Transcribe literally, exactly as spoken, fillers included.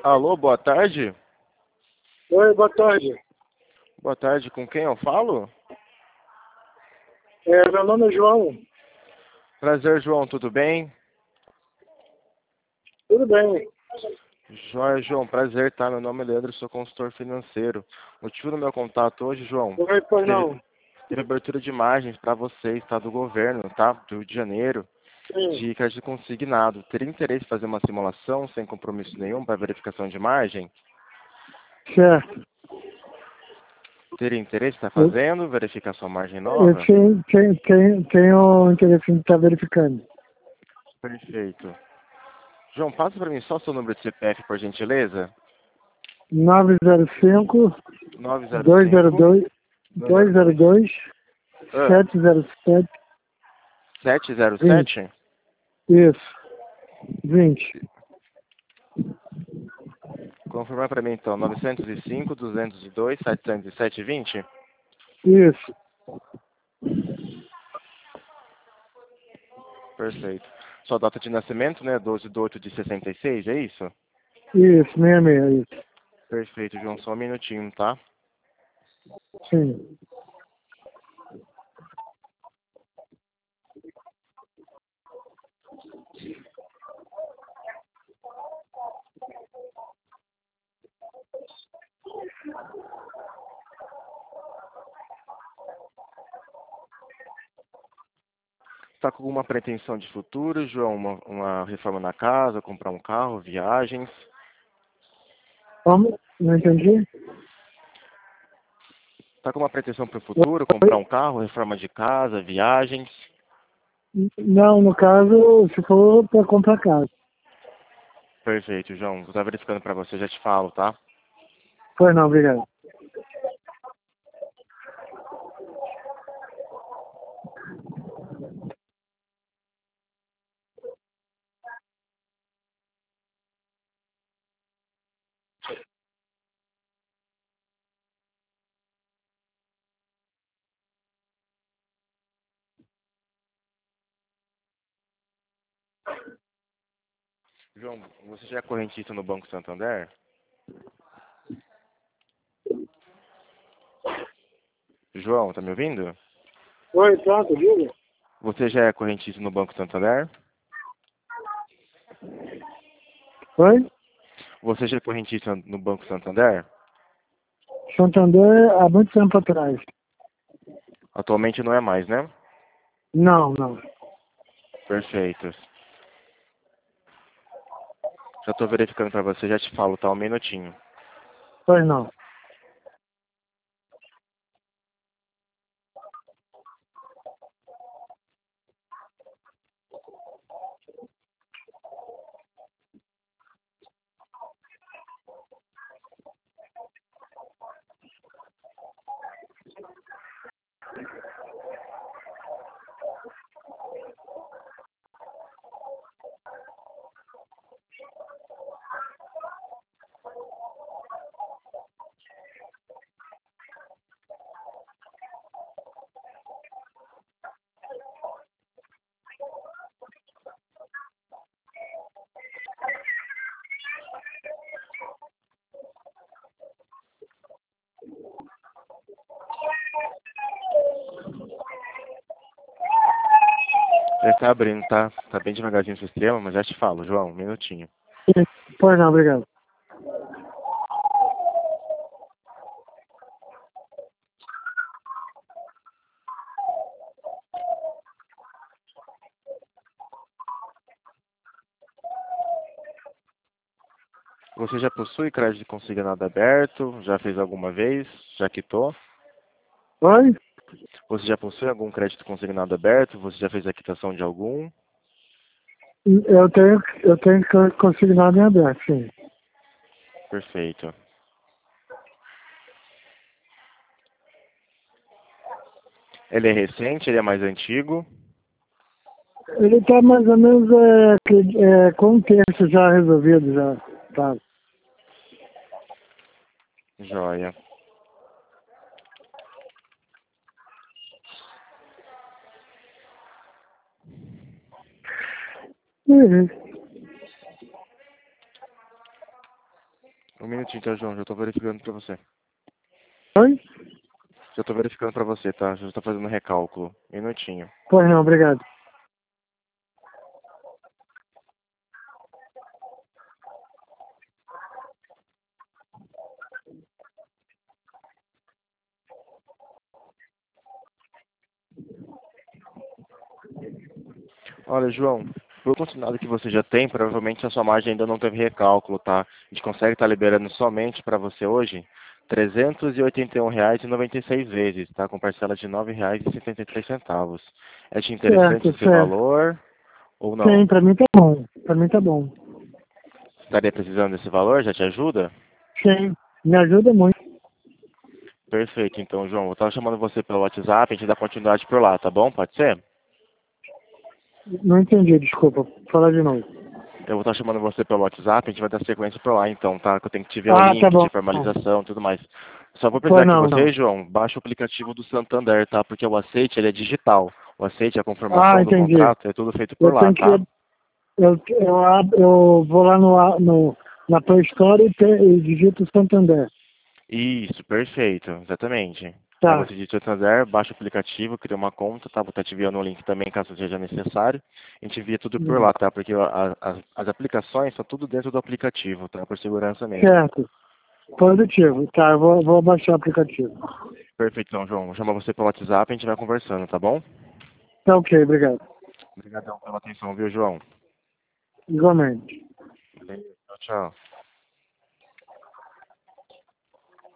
Alô, boa tarde. Oi, boa tarde. Boa tarde, com quem eu falo? É, meu nome é João. Prazer, João, tudo bem? Tudo bem? Joia, João, prazer, tá? Meu nome é Leandro, sou consultor financeiro. O motivo do meu contato hoje, João, Oi, pois teve, não. teve abertura de imagens para vocês, tá? Do governo, tá? Do Rio de Janeiro, Sim, de crédito consignado. Teria interesse em fazer uma simulação sem compromisso nenhum para verificação de margem? certo. Teria interesse em estar Eu, fazendo? Verificar sua margem eu nova? tenho, tenho, tenho, tenho interesse em estar verificando. Perfeito. João, passa para mim só seu número de C P F, por gentileza. nove zero cinco, nove zero dois zero cinco, dois, dois zero dois zero dois, dois, ah, sete zero sete, sete zero vinte. sete. Isso, vinte. Confirmar para mim então, novecentos e cinco, duzentos e dois, setecentos e sete, vinte. Isso, Perfeito. Sua data de nascimento, né? doze de oito de sessenta e seis, é isso? isso, meia meia, isso. Perfeito, João. Só um minutinho, tá? Sim. Está com alguma pretensão de futuro, João? Uma, uma reforma na casa, comprar um carro, viagens? Como? Não entendi? Está com uma pretensão para o futuro, comprar um carro, reforma de casa, viagens? Não, no caso, se for para comprar casa. Perfeito, João. Vou estar verificando para você, já te falo, tá? Pois não, obrigado. João, você já é correntista no Banco Santander? João, tá me ouvindo? Oi, pronto, diga. Você já é correntista no Banco Santander? Oi? Você já é correntista no Banco Santander? Santander, há muito tempo atrás. Atualmente não é mais, né? Não, não. Perfeito. Já estou verificando para você, já te falo, tá? Um minutinho. Pois não. Já está abrindo, tá? Tá bem devagarzinho o sistema, mas já te falo, João, um minutinho. Pois não, obrigado. Você já possui crédito consignado aberto? Já fez alguma vez? Já quitou? Oi? Você já possui algum crédito consignado aberto? Você já fez a quitação de algum? Eu tenho, eu tenho que consignado em aberto, sim. Perfeito. Ele é recente? Ele é mais antigo? Ele está mais ou menos é, que- é, com um terço já resolvido, já. Tá. Joia. Uhum. Um minutinho, tá, João? Já tô verificando pra você. Oi? Já tô verificando pra você, tá? Já tô fazendo recálculo. Minutinho. Pois não, obrigado. Olha, João, pelo consignado que você já tem, provavelmente a sua margem ainda não teve recálculo, tá? A gente consegue estar liberando somente para você hoje trezentos e oitenta e um reais e noventa e seis vezes, tá? Com parcela de nove reais e setenta e três centavos. É te interessante Certo, esse certo. valor ou não? Sim, pra mim tá bom. Pra mim tá bom. Estaria precisando desse valor? Já te ajuda? Sim, me ajuda muito. Perfeito, então, João. Eu estava chamando você pelo WhatsApp, a gente dá continuidade por lá, tá bom? Pode ser? Não entendi, desculpa. Fala de novo. Eu vou estar chamando você pelo WhatsApp, a gente vai dar sequência por lá, então, tá? Que eu tenho que te ver o Ah, tá link de bom. formalização e tudo mais. Só vou Pois precisar que não, você, não. João, baixe o aplicativo do Santander, tá? Porque o aceite, ele é digital. O aceite, a Ah, confirmação do entendi. contrato, é tudo feito por Eu lá, tenho que. tá? Eu, eu, ab- eu vou lá no, no, na Play Store e, pe- e digito Santander. Isso, perfeito, exatamente. Aí Tá. você digita o Santander, baixa o aplicativo, cria uma conta, tá? Vou estar te enviando o link também, caso seja necessário. A gente envia tudo por Hum. lá, tá? Porque a- a- as aplicações são tudo dentro do aplicativo, tá? Por segurança mesmo. Certo. Positivo. Tá, eu vou, vou baixar o aplicativo. Perfeito, então, João. Vou chamar você pelo WhatsApp e a gente vai conversando, tá bom? Tá ok, obrigado. Obrigadão pela atenção, viu, João? Igualmente. Valeu, tchau, tchau.